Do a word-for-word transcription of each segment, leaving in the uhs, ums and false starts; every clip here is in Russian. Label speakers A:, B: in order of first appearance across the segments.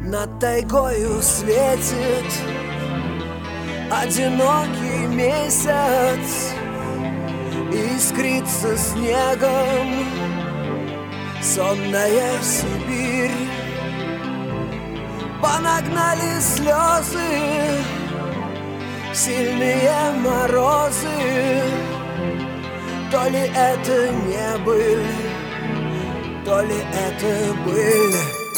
A: Над тайгою светит одинокий месяц, искрится снегом сонная Сибирь. Понагнали слезы сильные морозы. То ли это не быль, то ли это быль.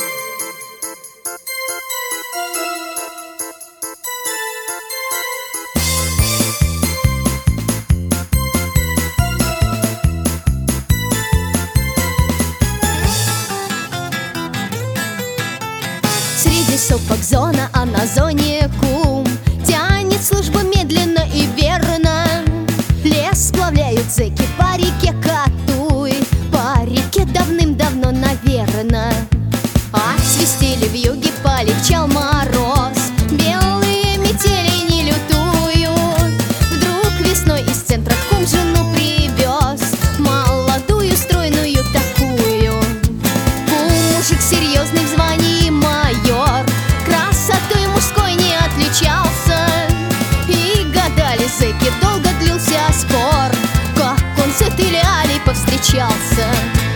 B: Среди сопок зона, а на зоне кум тянет службу медленно и верно. Лес сплавляют зэки по реке Катуй, по реке давным-давно, наверно. Отсвистели вьюги, полегчал мороз, белые метели не лютуют. Вдруг весной из центра кум жену привез, молодую, стройную такую. Кум мужик серьезный в звании майор, красотой мужской не отличался. И гадали зэки, долго длился спор, как он с этой лялей повстречался.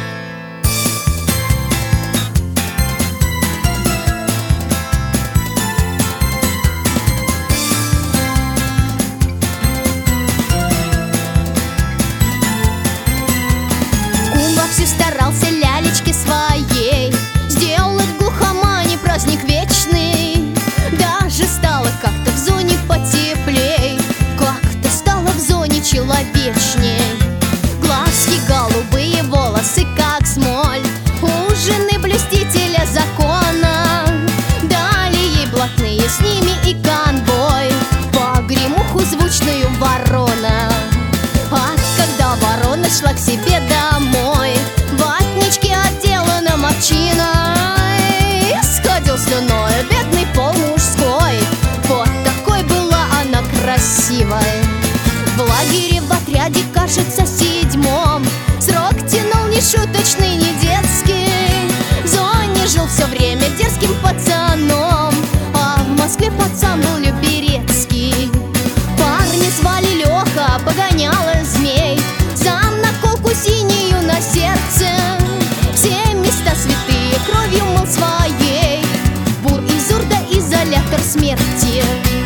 B: Кум вовсю старался лялечке своей сделать в глухомане праздник вечный. Даже стало как-то в зоне потеплей, как-то стало в зоне человечней. Глазки голубые, волосы как смоль, у жены блюстителя закона. Дали ей блатные, с ними и конвой, погремуху звучную ворона. А когда ворона шла к себе домой, ватнички отделана овчиной, сходил слюной бедный пол мужской. Вот такой была она красивой. В лагере в отряде, кажется, седьмом, срок тянул не шуточный, не детский. В зоне жил все время дерзким пацаном, а в Москве пацан был Люберецкий. Парня звали Леха, погоняла змей, за наколку синюю на сердце. Все места святые кровью мыл своей, бур и зурда, изолятор смерти.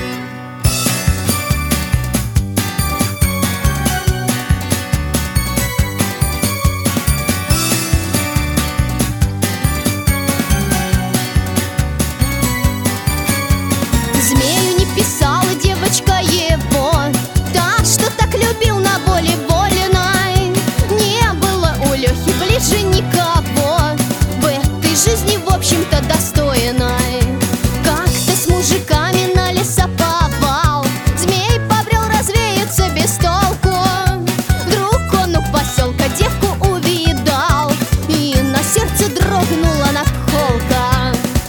B: Змею не писала девочка его, так что так любил на воле вольной. Не было у Лехи ближе никого в этой жизни, в общем-то, достойной. Как-то с мужиками на лесоповал змей побрел развеяться без толку. Вдруг он у поселка девку увидал, и на сердце дрогнула наколка.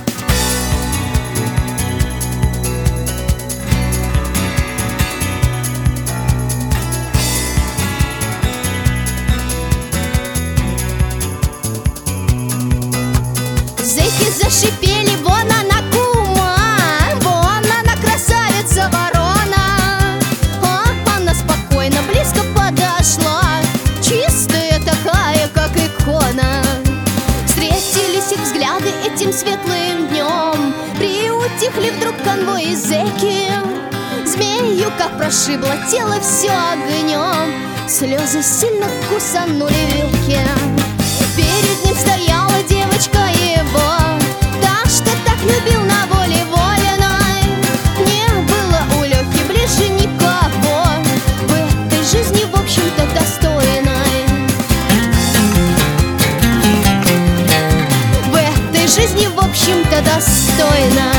B: Зэки зашипели: вон она кума, вон она красавица ворона. А она спокойно близко подошла, чистая такая, как икона. Встретились их взгляды этим светлым днем, приутихли вдруг конвой и зэки. Змею как прошибло тело все огнем, слезы сильно кусанули веки. Перед ним стояла девочка его, та, что так любил на воле вольной. Не было у Лехи ближе никого в этой жизни, в общем-то, достойной. В этой жизни, в общем-то, достойной.